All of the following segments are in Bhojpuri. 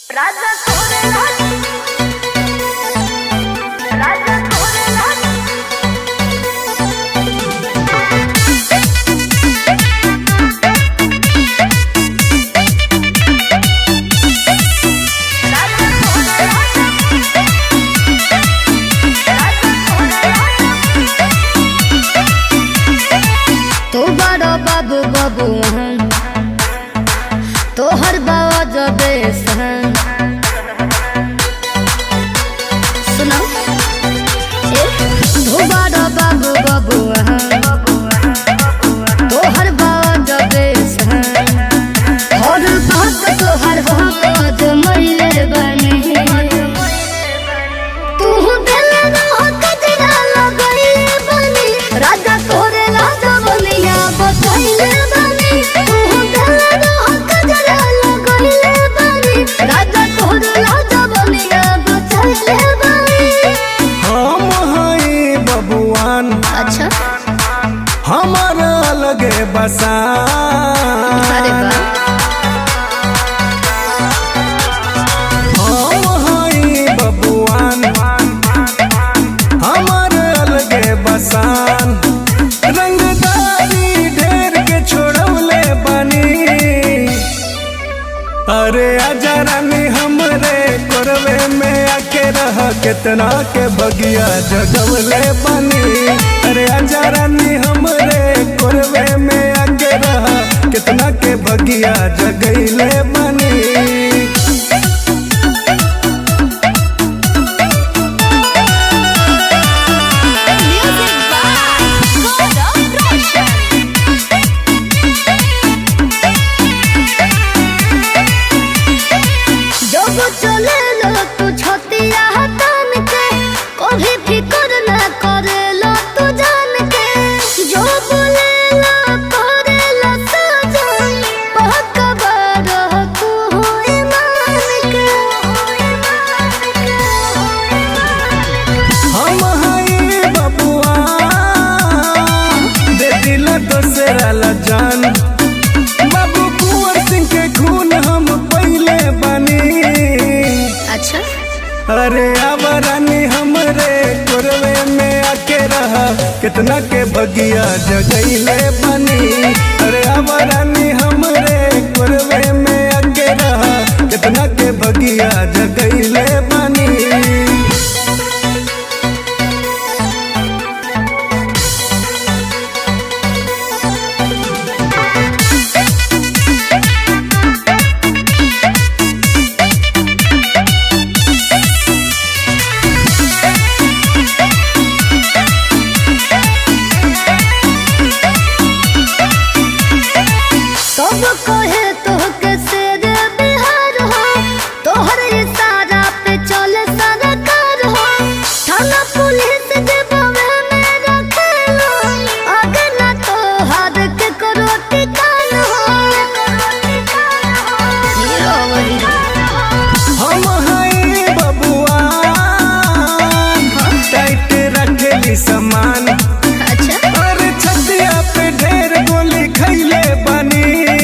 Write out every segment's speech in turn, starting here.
राजा तोरे लागी, राजा तोरे लागी। राजा तोरे लागी, राजा तोरे लागी। तो बड़ो बाबू बाबू तोहर बाबा जबे सहन सुनो तो बड़ो बाबू बाबू तोहर बाबा जबे सहन हर बात तोहर बात महिले बने तू दिल रह कजरा लगइले बनी राजा तोरे लाज बनिया बतइले बनी तू दिल रह कजरा लगइले बनी राजा तोरे लाज बनिया बतइले बनी। हम हई बबुआन अच्छा हमारा लगे बसान अरे वाह हम हई बबुआन हमारा लगे बसान रंगदारी ढेर के छोड़वले बनी अरे आजा रानी हमरे कोरवे में आके रह कितना के बगिया जगवले बनी अरे आजा रानी हमरे कोरवे में आके रह कितना के बगिया जगैले बनी। Music by Gaurav Roshan। जब चले लो तू छतिया हटान के कभी फिक्र न करे लो तू जान के जो बोले लो करे लो सजन पक्का बारह तू हो ईमान के हम हई बबुआ दे दिल दोसरा ला जान बाबू कुंवर सिंह के खून हम पहले बनी अच्छा अरे आवरानी हमरे कोरवे में आके रहा कितना के बगिया जगैले बनी अरे आवरानी हमरे कोरवे में आके रहा कितना के बगिया जगैले बनी। सब कहे तोहके शेर बिहार हो तोहर इशारा पे चले सरकार हो थाना पुलिस डिब्बे में रखेलो आगे ना तो हाथ के करो टिकान हो हीरो वही हम हई बबुआ टाइट रखेली सामान अच्छा और छतिया पे ढेर गोली खैले बनी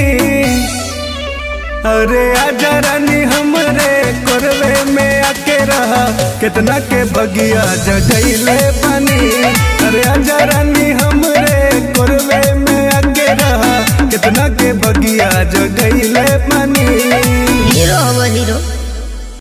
अरे आजा रानी हमरे कोरवे में आके रहा कितना के बगिया जगैले बनी अरे आजा रानी हमरे कोरवे में आके रहा कितना के बगिया जगैले